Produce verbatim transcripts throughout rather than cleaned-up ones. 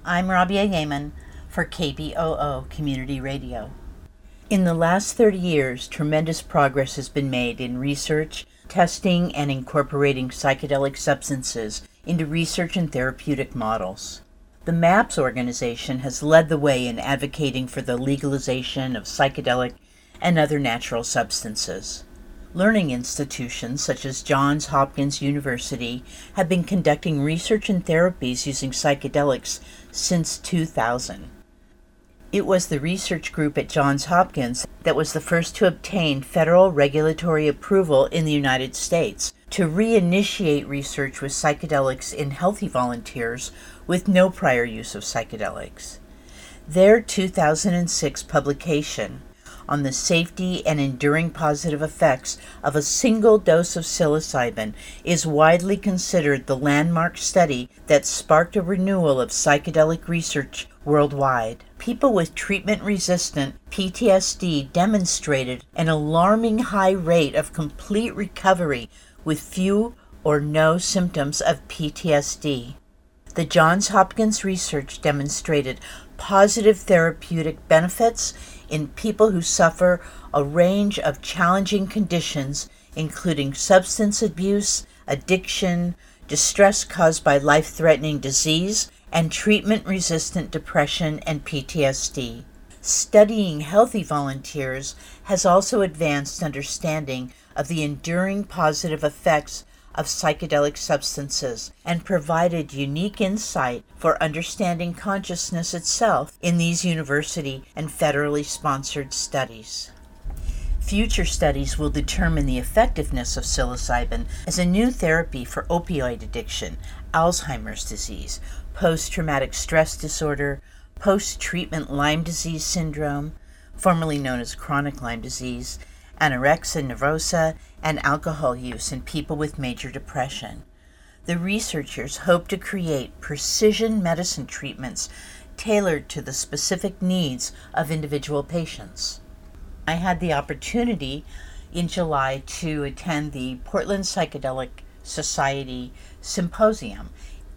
I'm Rabia Yemen for K B O O Community Radio. In the last thirty years, tremendous progress has been made in research, testing, and incorporating psychedelic substances into research and therapeutic models. The MAPS organization has led the way in advocating for the legalization of psychedelic and other natural substances. Learning institutions such as Johns Hopkins University have been conducting research and therapies using psychedelics since two thousand. It was the research group at Johns Hopkins that was the first to obtain federal regulatory approval in the United States to reinitiate research with psychedelics in healthy volunteers with no prior use of psychedelics. Their two thousand six publication on the safety and enduring positive effects of a single dose of psilocybin is widely considered the landmark study that sparked a renewal of psychedelic research worldwide. People with treatment-resistant P T S D demonstrated an alarming high rate of complete recovery with few or no symptoms of P T S D. The Johns Hopkins research demonstrated positive therapeutic benefits in people who suffer a range of challenging conditions, including substance abuse, addiction, distress caused by life-threatening disease, and treatment-resistant depression and P T S D. Studying healthy volunteers has also advanced understanding of the enduring positive effects of psychedelic substances and provided unique insight for understanding consciousness itself in these university and federally sponsored studies. Future studies will determine the effectiveness of psilocybin as a new therapy for opioid addiction, Alzheimer's disease, post-traumatic stress disorder, post-treatment Lyme disease syndrome, formerly known as chronic Lyme disease, anorexia nervosa, and alcohol use in people with major depression. The researchers hope to create precision medicine treatments tailored to the specific needs of individual patients. I had the opportunity in July to attend the Portland Psychedelic Society Symposium.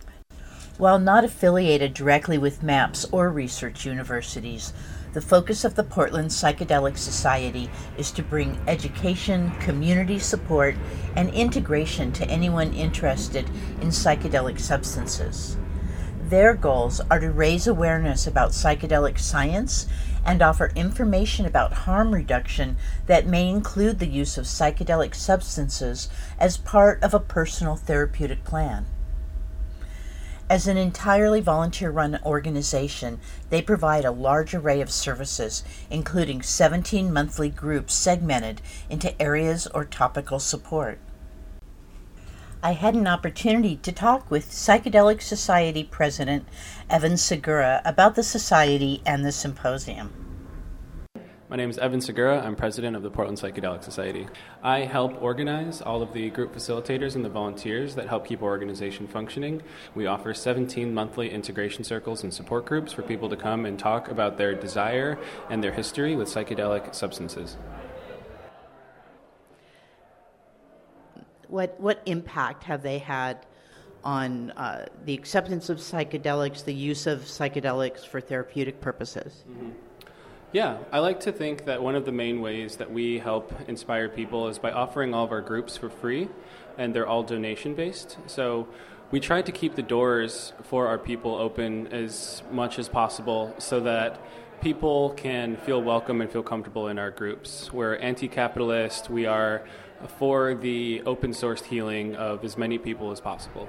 While not affiliated directly with MAPS or research universities, the focus of the Portland Psychedelic Society is to bring education, community support, and integration to anyone interested in psychedelic substances. Their goals are to raise awareness about psychedelic science and offer information about harm reduction that may include the use of psychedelic substances as part of a personal therapeutic plan. As an entirely volunteer-run organization, they provide a large array of services, including seventeen monthly groups segmented into areas or topical support. I had an opportunity to talk with Psychedelic Society President Evan Segura about the Society and the symposium. My name is Evan Segura. I'm president of the Portland Psychedelic Society. I help organize all of the group facilitators and the volunteers that help keep our organization functioning. We offer seventeen monthly integration circles and support groups for people to come and talk about their desire and their history with psychedelic substances. What what impact have they had on uh, the acceptance of psychedelics, the use of psychedelics for therapeutic purposes? Mm-hmm. Yeah, I like to think that one of the main ways that we help inspire people is by offering all of our groups for free, and they're all donation-based. So we try to keep the doors for our people open as much as possible so that people can feel welcome and feel comfortable in our groups. We're anti-capitalist. We are for the open-sourced healing of as many people as possible.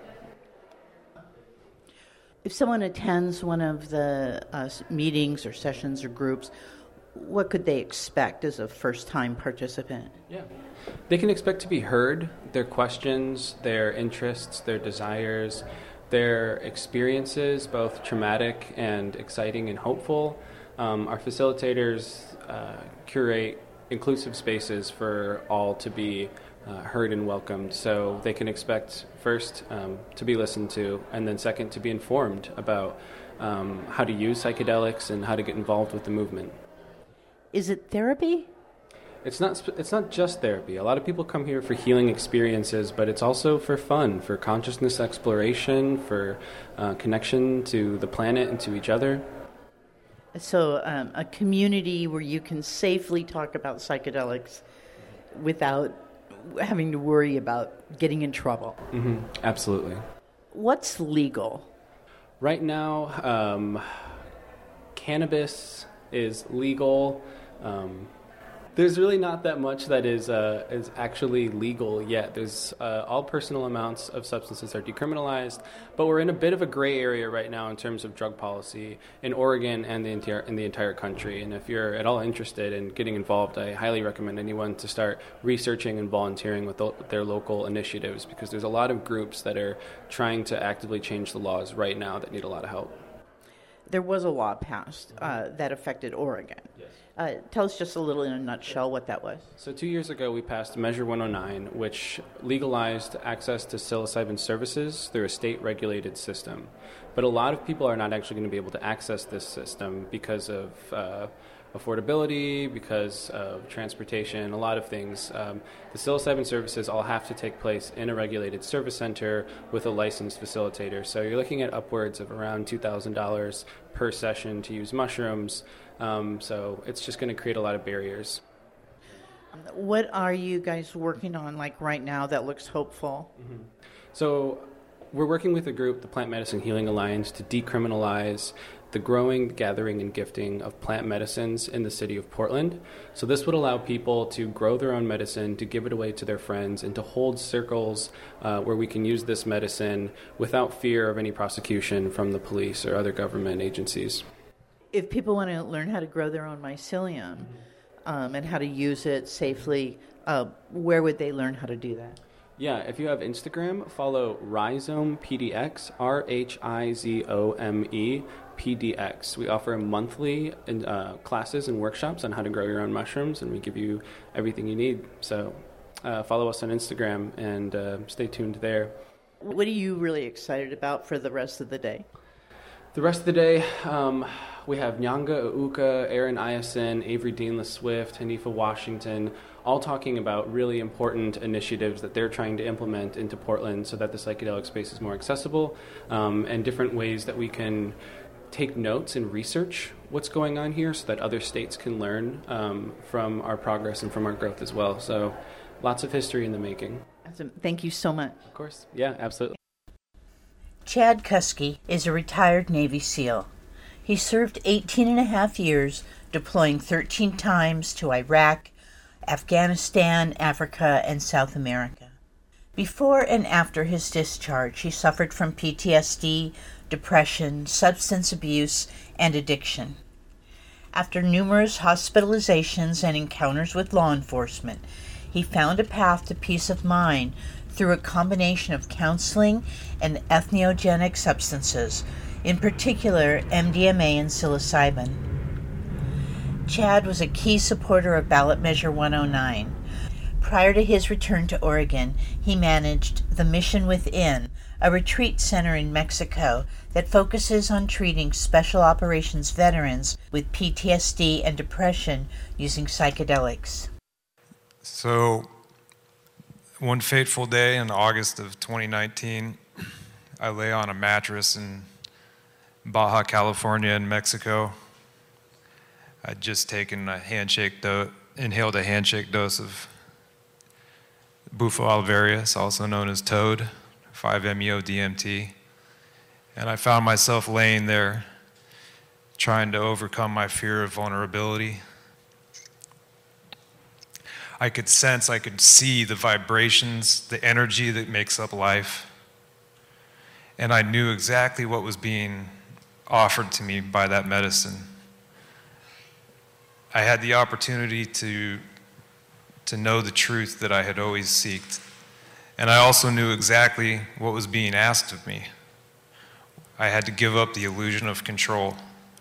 If someone attends one of the uh, meetings or sessions or groups, what could they expect as a first-time participant? Yeah, they can expect to be heard, their questions, their interests, their desires, their experiences, both traumatic and exciting and hopeful. Um, our facilitators uh, curate inclusive spaces for all to be Uh, heard and welcomed, so they can expect first um, to be listened to, and then second to be informed about um, how to use psychedelics and how to get involved with the movement. Is it therapy? It's not sp- it's not just therapy. A lot of people come here for healing experiences, but it's also for fun, for consciousness exploration, for uh, connection to the planet and to each other. So um, a community where you can safely talk about psychedelics without having to worry about getting in trouble. Mm-hmm. Absolutely. What's legal? Right now, um, cannabis is legal. Um, there's really not that much that is uh, is actually legal yet. There's uh, all personal amounts of substances are decriminalized, but we're in a bit of a gray area right now in terms of drug policy in Oregon and the entire in the entire country. And if you're at all interested in getting involved, I highly recommend anyone to start researching and volunteering with the, their local initiatives, because there's a lot of groups that are trying to actively change the laws right now that need a lot of help. There was a law passed uh, that affected Oregon. Yes. Uh, tell us just a little in a nutshell what that was. So two years ago, we passed Measure one oh nine, which legalized access to psilocybin services through a state-regulated system. But a lot of people are not actually going to be able to access this system because of uh, affordability, because of transportation, a lot of things. Um, the psilocybin services all have to take place in a regulated service center with a licensed facilitator. So you're looking at upwards of around two thousand dollars per session to use mushrooms. Um, so it's just going to create a lot of barriers. What are you guys working on, like right now, that looks hopeful? Mm-hmm. So we're working with a group, the Plant Medicine Healing Alliance, to decriminalize the growing, gathering, and gifting of plant medicines in the city of Portland. So this would allow people to grow their own medicine, to give it away to their friends, and to hold circles uh, where we can use this medicine without fear of any prosecution from the police or other government agencies. If people want to learn how to grow their own mycelium um, and how to use it safely, uh, where would they learn how to do that? Yeah, if you have Instagram, follow Rhizome P D X, R H I Z O M E P D X. We offer monthly in, uh, classes and workshops on how to grow your own mushrooms, and we give you everything you need. So uh, follow us on Instagram and uh, stay tuned there. What are you really excited about for the rest of the day? The rest of the day, um, we have Nyanga Auka, Aaron Iason, Avery Dean-LeSwift, Hanifa Washington, all talking about really important initiatives that they're trying to implement into Portland so that the psychedelic space is more accessible, um, and different ways that we can take notes and research what's going on here so that other states can learn um, from our progress and from our growth as well. So lots of history in the making. Awesome. Thank you so much. Of course. Yeah, absolutely. Chad Kuske is a retired Navy SEAL. He served eighteen and a half years, deploying thirteen times to Iraq, Afghanistan, Africa, and South America. Before and after his discharge, he suffered from P T S D, depression, substance abuse, and addiction. After numerous hospitalizations and encounters with law enforcement, he found a path to peace of mind through a combination of counseling and entheogenic substances, in particular M D M A and psilocybin. Chad was a key supporter of ballot measure one oh nine. Prior to his return to Oregon, he managed the Mission Within, a retreat center in Mexico that focuses on treating special operations veterans with P T S D and depression using psychedelics. So, one fateful day in August of twenty nineteen, I lay on a mattress in Baja California in Mexico. I'd just taken a handshake do- inhaled a handshake dose of Bufo alvarius, also known as Toad, five meo D M T, and I found myself laying there trying to overcome my fear of vulnerability. I could sense, I could see the vibrations, the energy that makes up life. And I knew exactly what was being offered to me by that medicine. I had the opportunity to, to know the truth that I had always sought. And I also knew exactly what was being asked of me. I had to give up the illusion of control.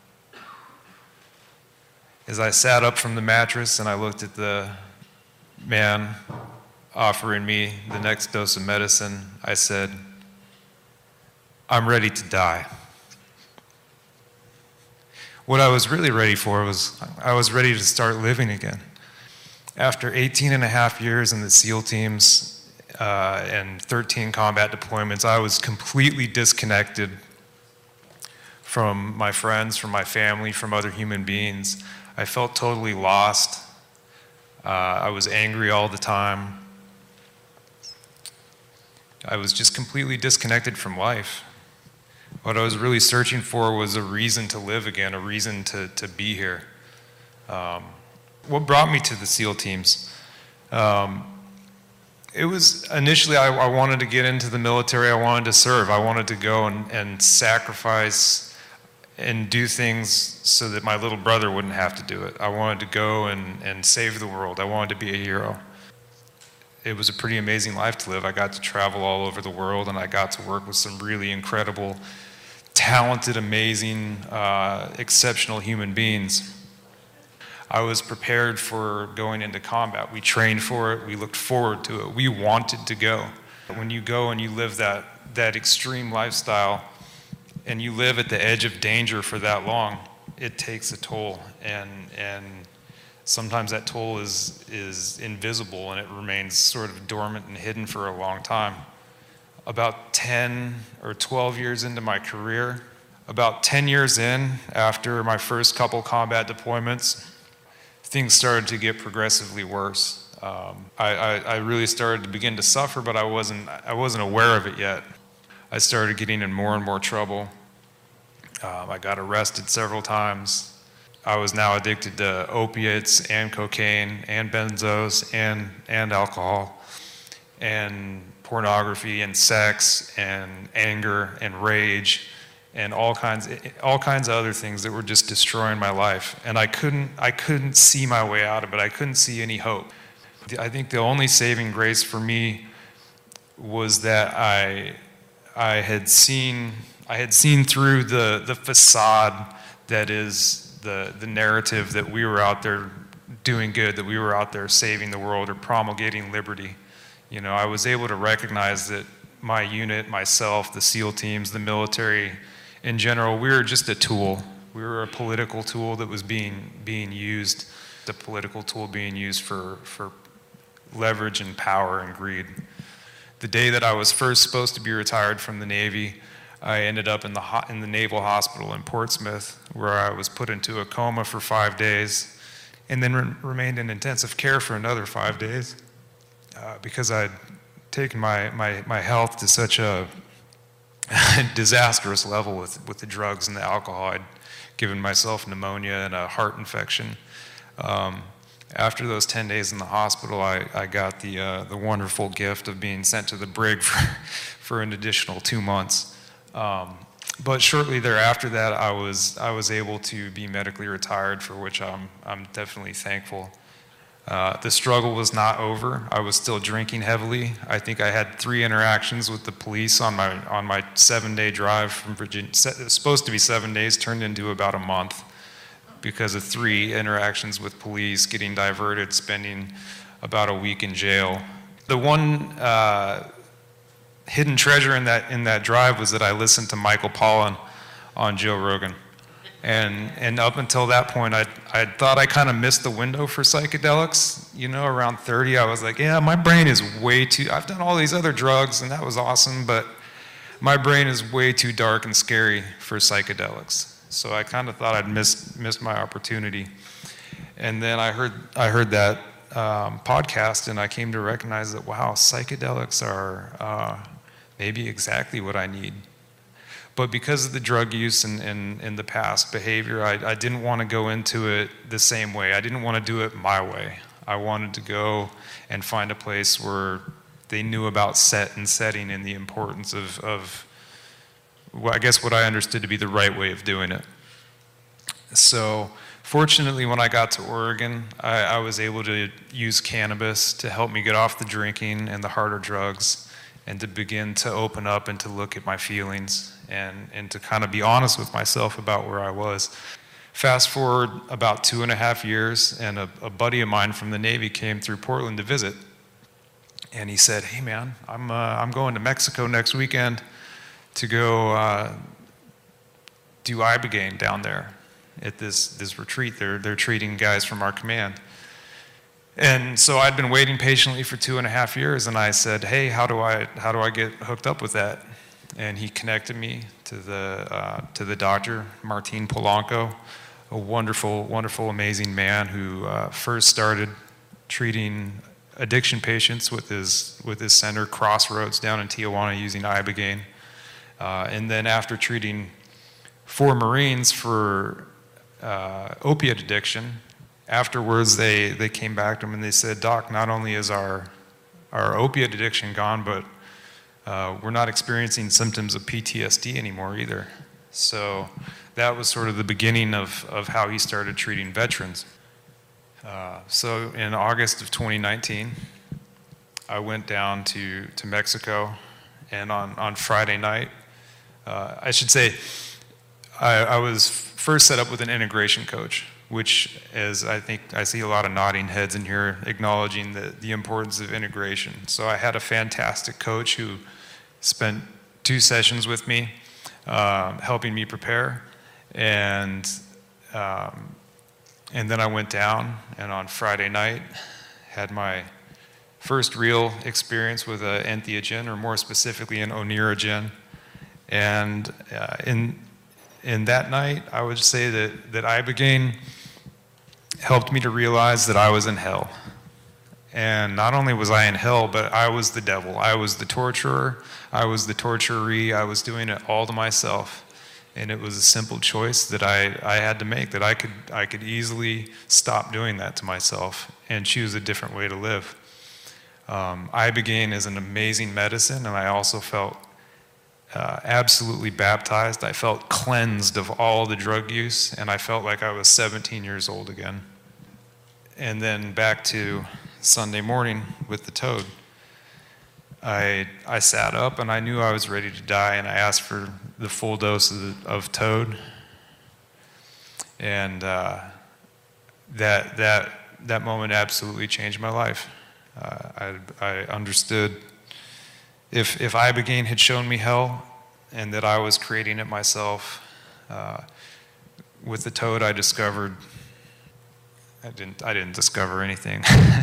As I sat up from the mattress and I looked at the man offering me the next dose of medicine, I said, I'm ready to die. What I was really ready for was, I was ready to start living again. After eighteen and a half years in the SEAL teams uh, and thirteen combat deployments, I was completely disconnected from my friends, from my family, from other human beings. I felt totally lost. Uh, I was angry all the time. I was just completely disconnected from life. What I was really searching for was a reason to live again, a reason to, to be here. Um, what brought me to the SEAL teams? Um, it was initially I, I wanted to get into the military. I wanted to serve. I wanted to go and, and sacrifice and do things so that my little brother wouldn't have to do it. I wanted to go and, and save the world. I wanted to be a hero. It was a pretty amazing life to live. I got to travel all over the world, and I got to work with some really incredible, talented, amazing, uh, exceptional human beings. I was prepared for going into combat. We trained for it. We looked forward to it. We wanted to go. When you go and you live that, that extreme lifestyle and you live at the edge of danger for that long, it takes a toll. And, and sometimes that toll is, is invisible and it remains sort of dormant and hidden for a long time. About ten or twelve years into my career, about ten years in, after my first couple combat deployments, things started to get progressively worse. Um, I, I, I really started to begin to suffer, but I wasn't, I wasn't aware of it yet. I started getting in more and more trouble. Um, I got arrested several times. I was now addicted to opiates and cocaine and benzos and, and alcohol and pornography and sex and anger and rage and all kinds, all kinds of other things that were just destroying my life. And I couldn't, I couldn't see my way out of it. I couldn't see any hope. I think the only saving grace for me was that I, I had seen, I had seen through the, the facade that is the, the narrative that we were out there doing good, that we were out there saving the world or promulgating liberty. You know, I was able to recognize that my unit, myself, the SEAL teams, the military, in general, we were just a tool. We were a political tool that was being being used, a political tool being used for, for leverage and power and greed. The day that I was first supposed to be retired from the Navy, I ended up in the ho- in the Naval Hospital in Portsmouth, where I was put into a coma for five days, and then re- remained in intensive care for another five days, uh, because I'd taken my, my, my health to such a disastrous level with, with the drugs and the alcohol. I'd given myself pneumonia and a heart infection. Um, after those ten days in the hospital, I, I got the, uh, the wonderful gift of being sent to the brig for, for an additional two months. Um, but shortly thereafter that, I was, I was able to be medically retired, for which I'm, I'm definitely thankful. Uh, the struggle was not over. I was still drinking heavily. I think I had three interactions with the police on my on my seven-day drive from Virginia. It was supposed to be seven days, turned into about a month because of three interactions with police, getting diverted, spending about a week in jail. The one uh, hidden treasure in that in that drive was that I listened to Michael Pollan on Joe Rogan. And and up until that point, I I thought I kind of missed the window for psychedelics. You know, around thirty, I was like, yeah, my brain is way too, I've done all these other drugs, and that was awesome, but my brain is way too dark and scary for psychedelics. So I kind of thought I'd missed, missed my opportunity. And then I heard, I heard that um, podcast, and I came to recognize that, wow, psychedelics are uh, maybe exactly what I need. But because of the drug use and, and, and the past behavior, I, I didn't want to go into it the same way. I didn't want to do it my way. I wanted to go and find a place where they knew about set and setting and the importance of, of well, I guess what I understood to be the right way of doing it. So fortunately, when I got to Oregon, I, I was able to use cannabis to help me get off the drinking and the harder drugs, and to begin to open up and to look at my feelings and, and to kind of be honest with myself about where I was. Fast forward about two and a half years, and a, a buddy of mine from the Navy came through Portland to visit. And he said, hey man, I'm, uh, I'm going to Mexico next weekend to go uh, do Ibogaine down there at this, this retreat. They're, they're treating guys from our command. And so I'd been waiting patiently for two and a half years, and I said, hey, how do I how do I get hooked up with that? And he connected me to the uh, to the doctor, Martin Polanco, a wonderful, wonderful, amazing man who uh, first started treating addiction patients with his with his center, Crossroads, down in Tijuana using Ibogaine. Uh, and then after treating four Marines for uh, opiate addiction, afterwards they, they came back to him and they said, Doc, not only is our, our opiate addiction gone, but uh, we're not experiencing symptoms of P T S D anymore either. So that was sort of the beginning of, of how he started treating veterans. Uh, so in August of twenty nineteen, I went down to, to Mexico, and on, on Friday night, uh, I should say, I, I was first set up with an integration coach, which is, I think, I see a lot of nodding heads in here acknowledging the, the importance of integration. So I had a fantastic coach who spent two sessions with me, uh, helping me prepare, and um, and then I went down, and on Friday night, had my first real experience with an entheogen, or more specifically an oneirogen. And uh, in in that night, I would say that, that Ibogaine helped me to realize that I was in hell. And not only was I in hell, but I was the devil. I was the torturer. I was the torturee. I was doing it all to myself. And it was a simple choice that I, I had to make, that I could, I could easily stop doing that to myself and choose a different way to live. Um, Ibogaine is an amazing medicine, and I also felt uh, absolutely baptized. I felt cleansed of all the drug use, and I felt like I was seventeen years old again. And then back to Sunday morning with the toad. I, I sat up, and I knew I was ready to die, and I asked for the full dose of, the, of toad. And uh, that, that, that moment absolutely changed my life. Uh, I, I understood if, if Ibogaine had shown me hell and that I was creating it myself, uh, with the toad I discovered, I didn't, I didn't discover anything.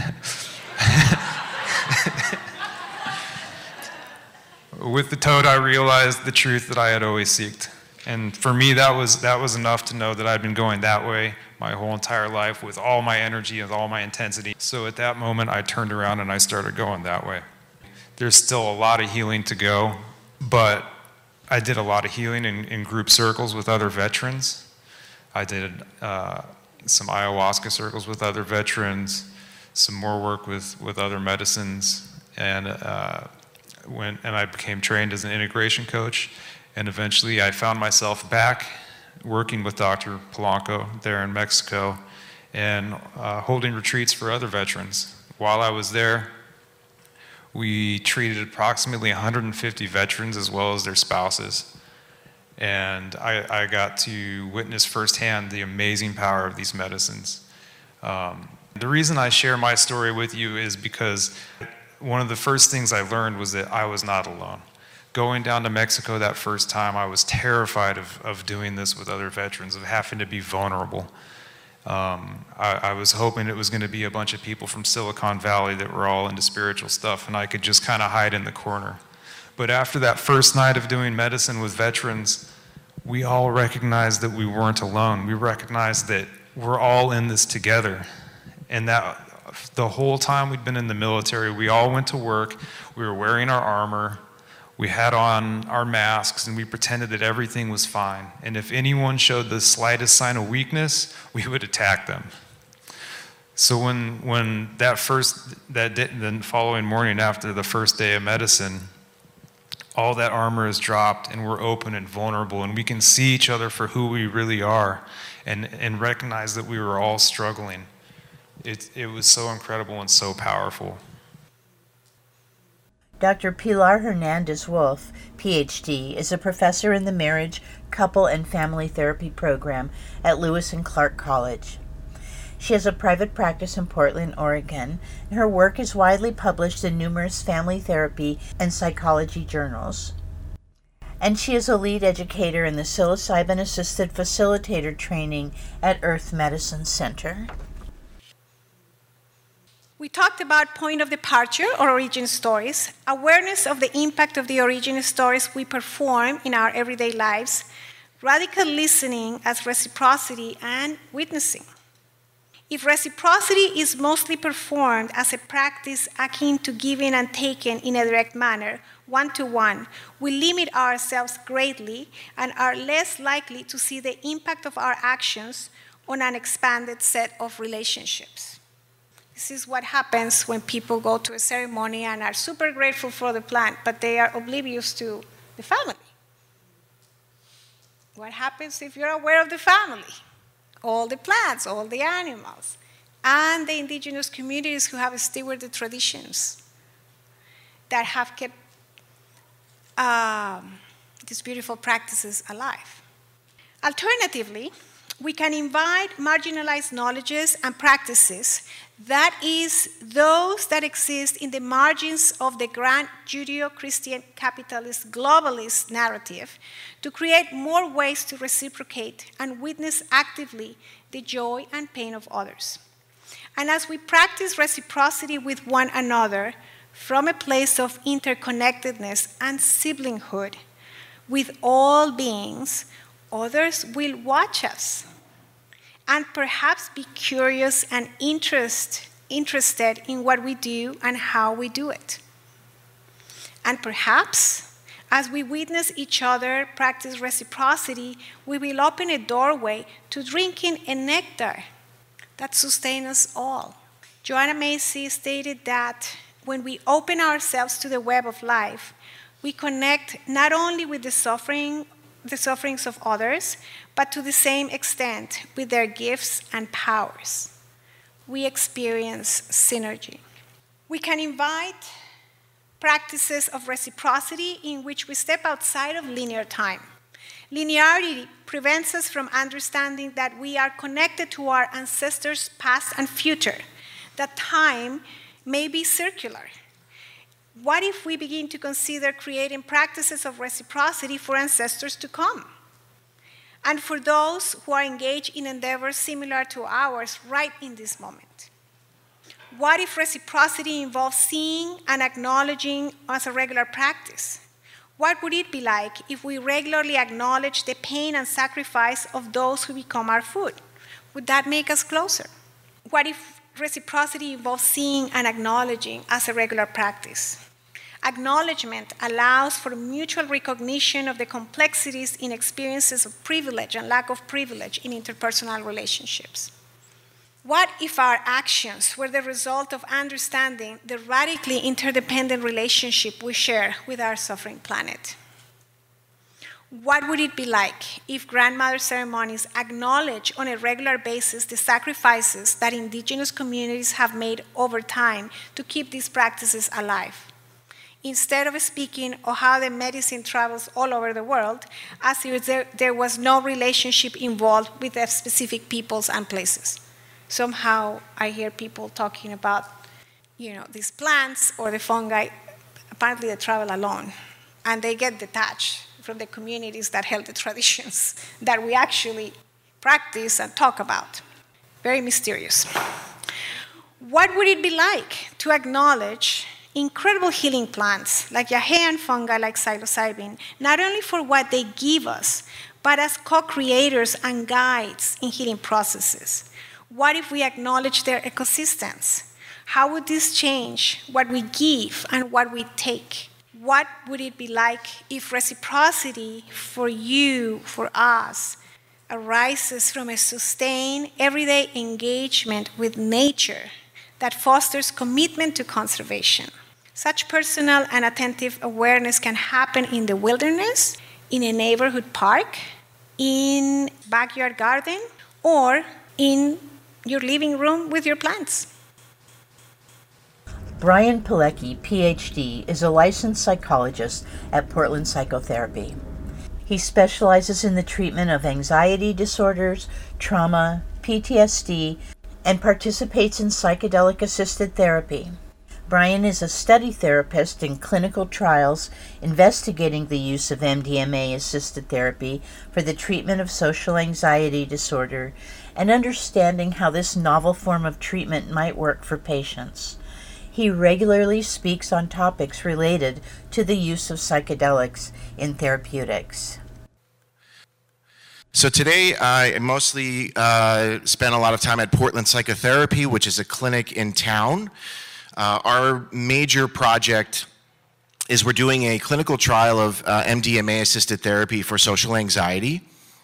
With the toad, I realized the truth that I had always seeked. And for me, that was, that was enough to know that I'd been going that way my whole entire life with all my energy and all my intensity. So at that moment, I turned around and I started going that way. There's still a lot of healing to go, but I did a lot of healing in, in group circles with other veterans. I did uh, some ayahuasca circles with other veterans, some more work with, with other medicines, and uh, When, and I became trained as an integration coach, and eventually I found myself back working with Doctor Polanco there in Mexico and uh, holding retreats for other veterans. While I was there, we treated approximately one hundred fifty veterans as well as their spouses. And I, I got to witness firsthand the amazing power of these medicines. Um, the reason I share my story with you is because one of the first things I learned was that I was not alone. Going down to Mexico that first time, I was terrified of, of doing this with other veterans, of having to be vulnerable. Um, I, I was hoping it was going to be a bunch of people from Silicon Valley that were all into spiritual stuff, and I could just kind of hide in the corner. But after that first night of doing medicine with veterans, we all recognized that we weren't alone. We recognized that we're all in this together, and that the whole time we'd been in the military, we all went to work, we were wearing our armor, we had on our masks, and we pretended that everything was fine. And if anyone showed the slightest sign of weakness, we would attack them. So when when that first, that day, the following morning after the first day of medicine, all that armor is dropped and we're open and vulnerable, and we can see each other for who we really are, and, and recognize that we were all struggling. It, it was so incredible and so powerful. Doctor Pilar Hernandez-Wolf, P H D, is a professor in the Marriage, Couple, and Family Therapy program at Lewis and Clark College. She has a private practice in Portland, Oregon, and her work is widely published in numerous family therapy and psychology journals. And she is a lead educator in the psilocybin-assisted facilitator training at Earth Medicine Center. We talked about point of departure or origin stories, awareness of the impact of the origin stories we perform in our everyday lives, radical listening as reciprocity, and witnessing. If reciprocity is mostly performed as a practice akin to giving and taking in a direct manner, one-to-one, we limit ourselves greatly and are less likely to see the impact of our actions on an expanded set of relationships. This is what happens when people go to a ceremony and are super grateful for the plant, but they are oblivious to the family. What happens if you're aware of the family? All the plants, all the animals, and the indigenous communities who have stewarded the traditions that have kept um, these beautiful practices alive. Alternatively, we can invite marginalized knowledges and practices, that is, those that exist in the margins of the grand Judeo-Christian capitalist globalist narrative, to create more ways to reciprocate and witness actively the joy and pain of others. And as we practice reciprocity with one another from a place of interconnectedness and siblinghood with all beings, others will watch us and perhaps be curious and interest, interested in what we do and how we do it. And perhaps, as we witness each other practice reciprocity, we will open a doorway to drinking a nectar that sustains us all. Joanna Macy stated that when we open ourselves to the web of life, we connect not only with the suffering, the sufferings of others, but to the same extent with their gifts and powers. We experience synergy. We can invite practices of reciprocity in which we step outside of linear time. Linearity prevents us from understanding that we are connected to our ancestors' past and future, that time may be circular. What if we begin to consider creating practices of reciprocity for ancestors to come? And for those who are engaged in endeavors similar to ours right in this moment? What if reciprocity involves seeing and acknowledging as a regular practice? What would it be like if we regularly acknowledge the pain and sacrifice of those who become our food? Would that make us closer? What if reciprocity involves seeing and acknowledging as a regular practice? Acknowledgement allows for mutual recognition of the complexities in experiences of privilege and lack of privilege in interpersonal relationships. What if our actions were the result of understanding the radically interdependent relationship we share with our suffering planet? What would it be like if grandmother ceremonies acknowledge on a regular basis the sacrifices that indigenous communities have made over time to keep these practices alive? Instead of speaking of how the medicine travels all over the world, as if there, there was no relationship involved with the specific peoples and places. Somehow I hear people talking about, you know, these plants or the fungi. Apparently they travel alone, and they get detached from the communities that held the traditions that we actually practice and talk about. Very mysterious. What would it be like to acknowledge incredible healing plants like Yahean fungi like psilocybin, not only for what they give us, but as co-creators and guides in healing processes? What if we acknowledge their ecosystems? How would this change what we give and what we take? What would it be like if reciprocity for you, for us, arises from a sustained, everyday engagement with nature that fosters commitment to conservation? Such personal and attentive awareness can happen in the wilderness, in a neighborhood park, in backyard garden, or in your living room with your plants. Brian Pilecki, P H D, is a licensed psychologist at Portland Psychotherapy. He specializes in the treatment of anxiety disorders, trauma, P T S D, and participates in psychedelic-assisted therapy. Brian is a study therapist in clinical trials investigating the use of M D M A-assisted therapy for the treatment of social anxiety disorder and understanding how this novel form of treatment might work for patients. He regularly speaks on topics related to the use of psychedelics in therapeutics. So today I mostly uh, spent a lot of time at Portland Psychotherapy, which is a clinic in town. Uh, our major project is we're doing a clinical trial of uh, M D M A-assisted therapy for social anxiety.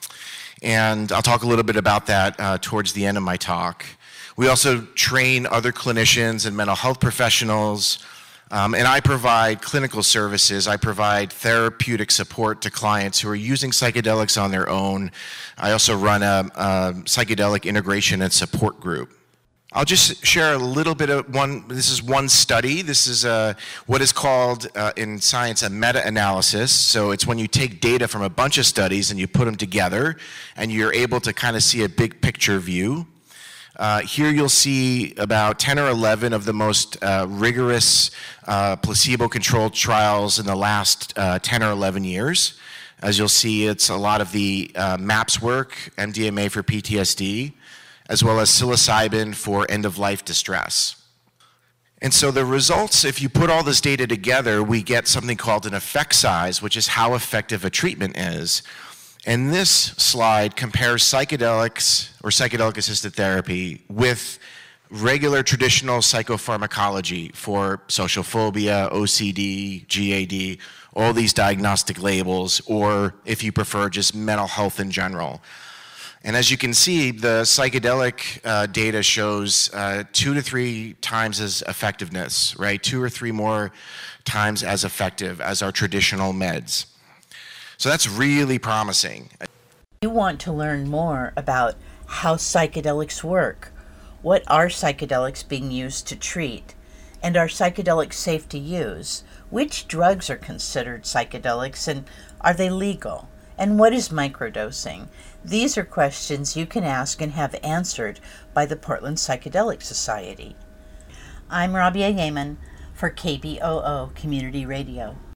And I'll talk a little bit about that uh, towards the end of my talk. We also train other clinicians and mental health professionals, um, and I provide clinical services. I provide therapeutic support to clients who are using psychedelics on their own. I also run a, a psychedelic integration and support group. I'll just share a little bit of one. This is one study. This is a, what is called uh, in science a meta-analysis. So it's when you take data from a bunch of studies and you put them together and you're able to kind of see a big picture view. Uh, here you'll see about ten or eleven of the most uh, rigorous uh, placebo-controlled trials in the last uh, ten or eleven years. As you'll see, it's a lot of the uh, MAPS work, M D M A for P T S D, as well as psilocybin for end-of-life distress. And so the results, if you put all this data together, we get something called an effect size, which is how effective a treatment is. And this slide compares psychedelics or psychedelic-assisted therapy with regular traditional psychopharmacology for social phobia, O C D, G A D, all these diagnostic labels, or if you prefer, just mental health in general. And as you can see, the psychedelic uh, data shows uh, two to three times as effectiveness, right? Two or three more times as effective as our traditional meds. So that's really promising. You want to learn more about how psychedelics work. What are psychedelics being used to treat? And are psychedelics safe to use? Which drugs are considered psychedelics and are they legal? And what is microdosing? These are questions you can ask and have answered by the Portland Psychedelic Society. I'm Rabia Yeaman for K B O O Community Radio.